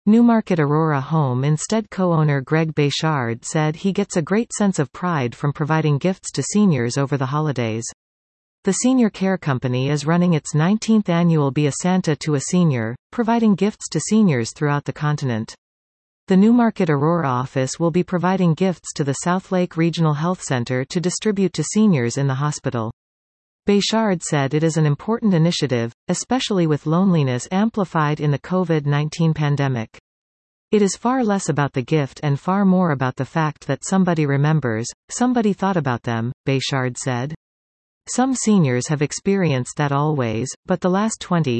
Newmarket Aurora Home Instead co-owner Greg Béchard said he gets a great sense of pride from providing gifts to seniors over the holidays. The senior care company is running its 19th annual Be a Santa to a Senior, providing gifts to seniors throughout the continent. The Newmarket Aurora office will be providing gifts to the Southlake Regional Health Center to distribute to seniors in the hospital. Béchard said it is an important initiative, especially with loneliness amplified in the COVID-19 pandemic. It is far less about the gift and far more about the fact that somebody remembers, somebody thought about them, Béchard said. Some seniors have experienced that always, but the last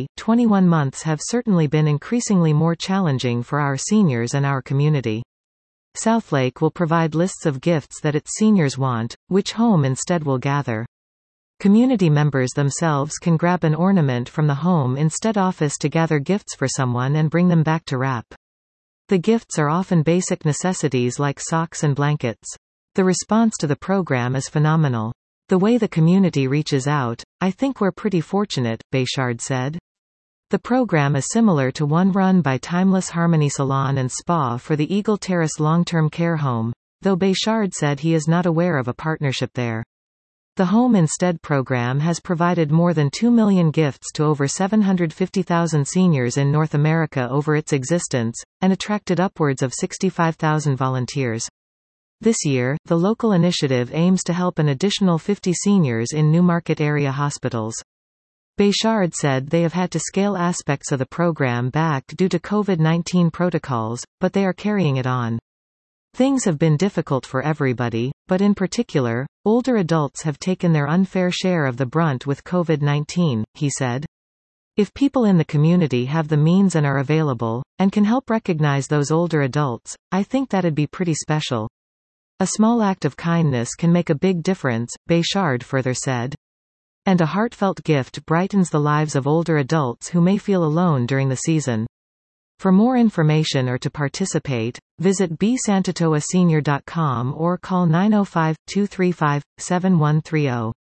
21 months have certainly been increasingly more challenging for our seniors and our community. Southlake will provide lists of gifts that its seniors want, which Home Instead will gather. Community members themselves can grab an ornament from the Home Instead office to gather gifts for someone and bring them back to wrap. The gifts are often basic necessities like socks and blankets. The response to the program is phenomenal. The way the community reaches out, I think we're pretty fortunate, Béchard said. The program is similar to one run by Timeless Harmony Salon and Spa for the Eagle Terrace Long-Term Care Home, though Béchard said he is not aware of a partnership there. The Home Instead program has provided more than 2 million gifts to over 750,000 seniors in North America over its existence, and attracted upwards of 65,000 volunteers. This year, the local initiative aims to help an additional 50 seniors in Newmarket area hospitals. Béchard said they have had to scale aspects of the program back due to COVID-19 protocols, but they are carrying it on. Things have been difficult for everybody, but in particular, older adults have taken their unfair share of the brunt with COVID-19, he said. If people in the community have the means and are available, and can help recognize those older adults, I think that'd be pretty special. A small act of kindness can make a big difference, Béchard further said. And a heartfelt gift brightens the lives of older adults who may feel alone during the season. For more information or to participate, visit besantatoasenior.com or call 905-235-7130.